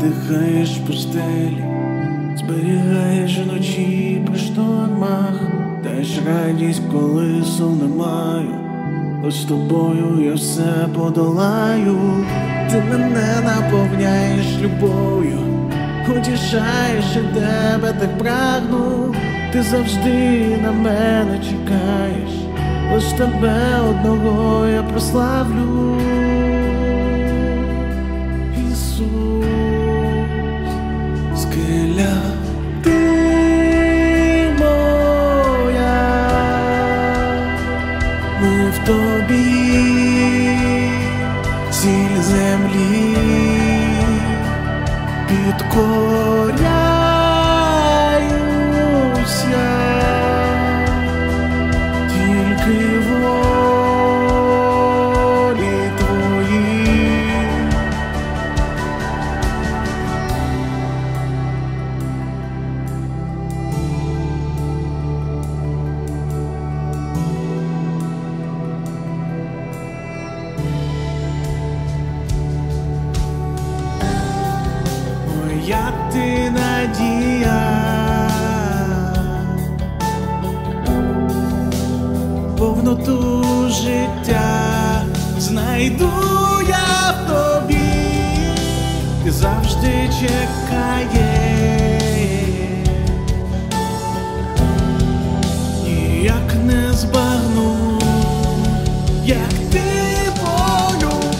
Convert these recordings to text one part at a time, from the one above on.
надихаєш пустелі, зберігаєш вночі при штормах, даєш радість, коли сил не маю. Ось з тобою я все подолаю. Ти мене наповняєш любов'ю, утішаєш, і тебе так прагну. Ти завжди на мене чекаєш, лиш тебе одного я прославлю. Ісус, скеля, ти моя, ми в тобі, сіль землі, підкоряюсь я, тільки волі твої. Моя ти надія, повноту життя знайду я в тобі. Ти завжди чекаєш, ніяк не збагну, як ти полюбив.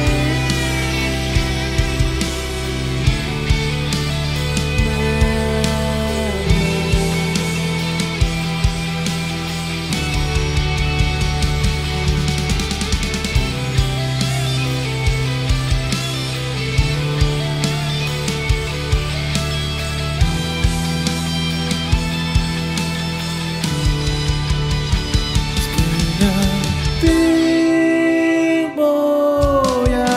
Ти моя,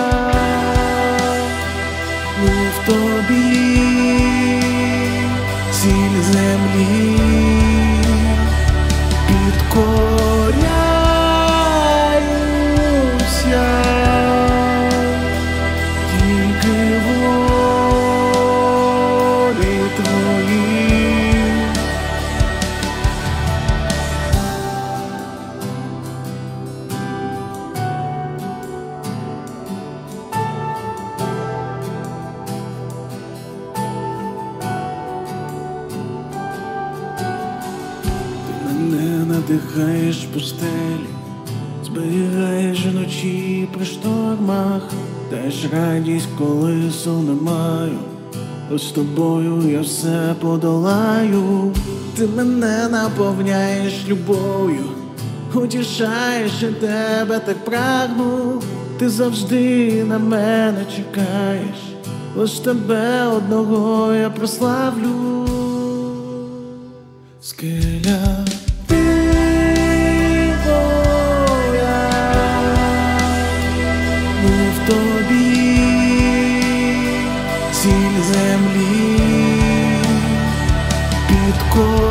ми в тобі, сіль землі, підкоряюсь я, тільки волі твої. Мене надихаєш пустелі, зберігаєш вночі при штормах, даєш радість, коли сил не маю. Ось з тобою я все подолаю. Ти мене наповняєш любов'ю, утішаєш, і тебе так прагну. Ти завжди на мене чекаєш, лиш тебе одного я прославлю. Скеля, ти моя, ми в тобі, сіль землі, підкоряюсь